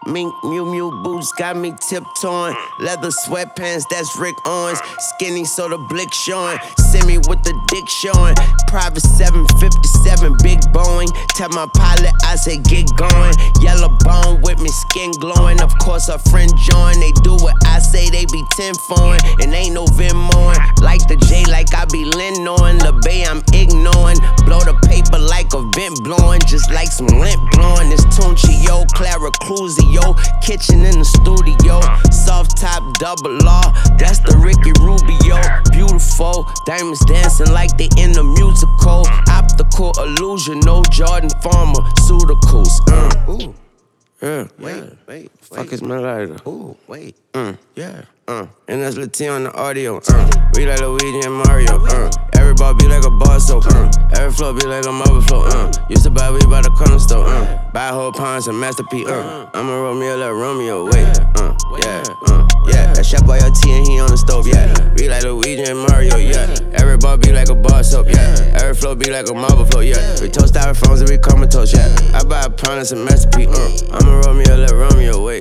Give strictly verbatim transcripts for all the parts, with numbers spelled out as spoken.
Mink Mew Mew boots got me tiptoeing. Leather sweatpants, that's Rick Owens. Skinny so the blick showing. Send me with the dick showing. Private seven fifty-seven, big Boeing. Tell my pilot I say get going. Yellow bone with me, skin glowing. Of course her friend join. They do what I say, they be ten-foing. And ain't no Venmoing. Like the J, like I be Lin knowing. The Bay I'm ignoring. Blow the paper like a vent blowing. Just like some lint blowing. It's Tunchio, Clara Cruzio. Kitchen in the studio. Soft top double R. That's the Ricky Rubio. Beautiful. Diamonds dancing like they in the musical. Optical illusion. No Jordan Pharmaceuticals. Uh. Ooh. Yeah, wait, yeah. wait, Fuck wait. Is my lighter? Ooh, wait, uh, yeah, uh, and that's Latino on the audio, uh, we like Luigi and Mario, uh, every ball be like a bar soap, uh, every flow be like a marble flow, uh, used to buy weed by the corner store, uh, buy whole pounds and masterpiece, uh, I'ma roll me a little Romeo, wait, uh, yeah, uh, yeah, that shot by your T and he on the stove, yeah, we like Luigi and Mario, yeah, every ball be like a bar soap, yeah, every flow be like a marble flow, yeah, we toast styrofoams and we comatose, yeah, I buy a pound and some masterpiece, uh, I'm I'ma roll me a little Romeo, wait.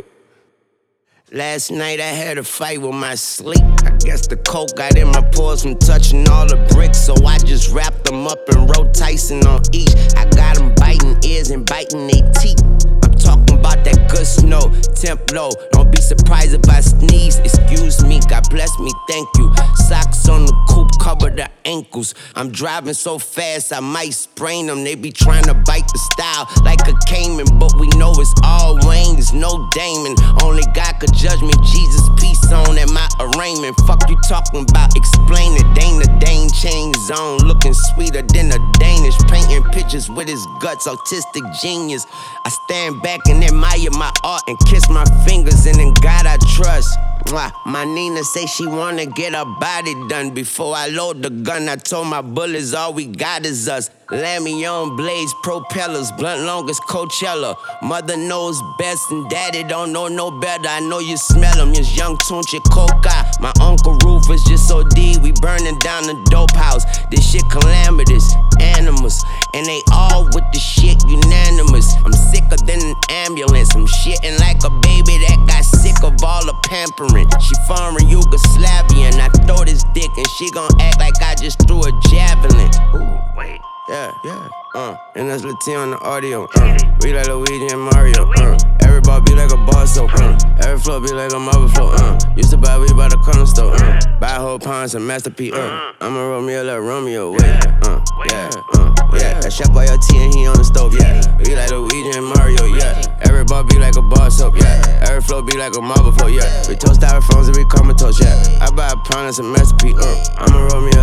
Last night I had a fight with my sleep. I guess the coke got in my pores from touching all the bricks. So I just wrapped them up and wrote Tyson on each. I got them biting ears and biting their teeth. I'm talking about that good snow, temp low. Don't be surprised if I sneeze. Excuse me, God bless me, thank you. Socks on the coupe cover the ankles. I'm driving so fast I might sprain them. They be trying to bite the style like a Cayman, but we know it's all Wayne's, no Damon. Only God could judge me. Jesus, peace on at my arraignment. Fuck you talking about? Explain it. Dane the Dane chain zone, looking sweeter than a Danish. Painting pictures with his guts, autistic genius. I stand back and admire my art and kiss my fingers, and in God I trust. Mwah. My Nina say she wanna get her body done. Before I load the gun, I told my bullets all we got is us. Lamion blades, propellers, blunt long as Coachella. Mother knows best and daddy don't know no better. I know you smell them, it's young Tunchi Coca. My uncle Rufus just O D, we burning down the dope house. This shit calamitous, animals, and they all with the shit unanimous. I'm sicker than an ambulance, I'm shitting like a baby that got sick of all the pampering. She foreign Yugoslavian, I throw this dick and she gon' act like I just threw a javelin. Ooh, wait. Yeah, yeah, uh, and that's Latino on the audio, uh, we like Luigi and Mario, uh, every ball be like a bar soap, uh, every flow be like a marble flow, uh, used to buy weed by the corner store, uh, buy whole pounds and masterpiece, uh, I'ma roll me a little Romeo, wait, uh, yeah, uh, yeah, that shot by your T and he on the stove, yeah, we like Luigi and Mario, yeah, every ball be like a bar soap, yeah, every flow be like a marble flow, yeah, we toast styrofoams and we comatose, yeah, I buy a pound and some masterpiece, uh, I'ma roll me